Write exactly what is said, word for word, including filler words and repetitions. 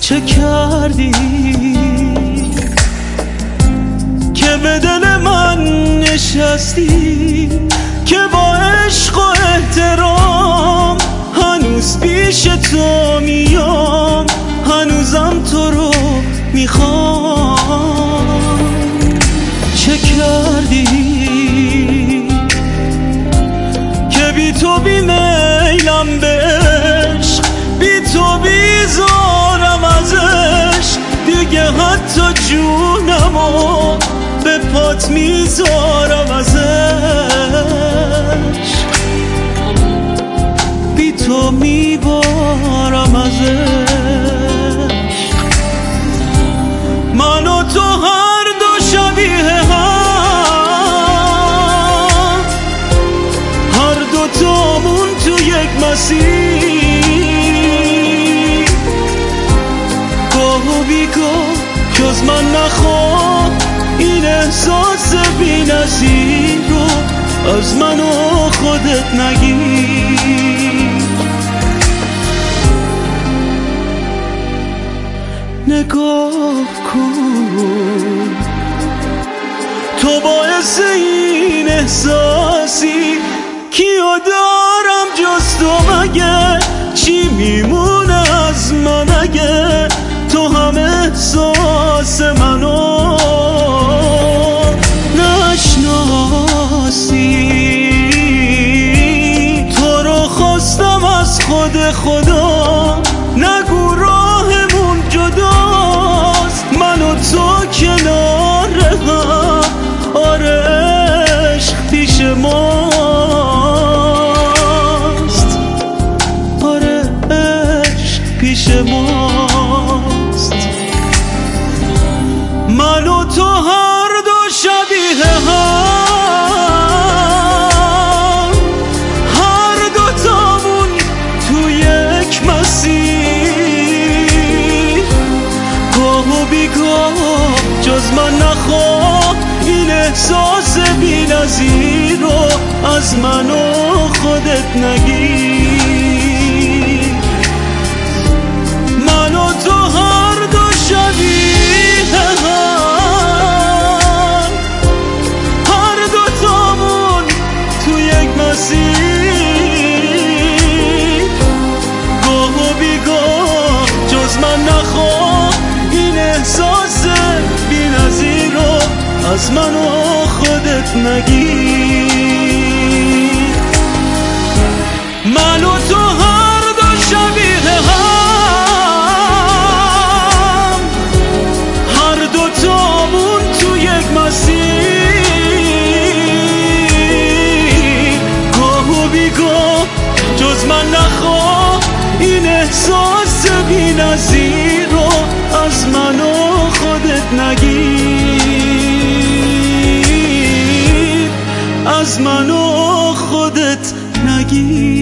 چه کردی که به دل من نشستی، که با عشق و احترام هنوز پیش تو میام، هنوزم تو رو میخوام. چه کردی که بی تو بی میلم به عشق، بی تو بیزارم از عشق، دیگه حتی جونمو به پات میذارم از عشق، بی تو میبارم از عشق. من و تو هر دو شبیه هم، هر دو تامون تو یک مسیر، گاه و بیگاه جز من نخواه این احساس بی نظیر رو از من و خودت نگیر. نگاه کن تو باعث این احساسی، کیو دارم جز تو مگه؟ چی میمونه از من اگه تو هم احساس منو نشناسی؟ تو رو خواستم از خود خدا، نگو راهمون جداست، من و تو کنار هم، آره عشق پیش ماست، آره عشق پیش ماست. من و تو هر دو شبیه هم، هر دو تامون تو یک مسیر، گاه و بیگاه جز من نخواه این احساس بی نظیر رو از من و خودت نگیر. من و تو هر دو شبیه هم، هر دو تامون تو یک مسیر، گاه و بیگاه جز من نخواه این احساس بی نظیر رو از من و خودت نگیر. من و تو هر دو شبیه هم، هر دو تامون تو یک مسیر، گاه و بیگاه جز من نخواه این احساس بی نظیر رو از من و خودت نگیر، از من و خودت نگیر.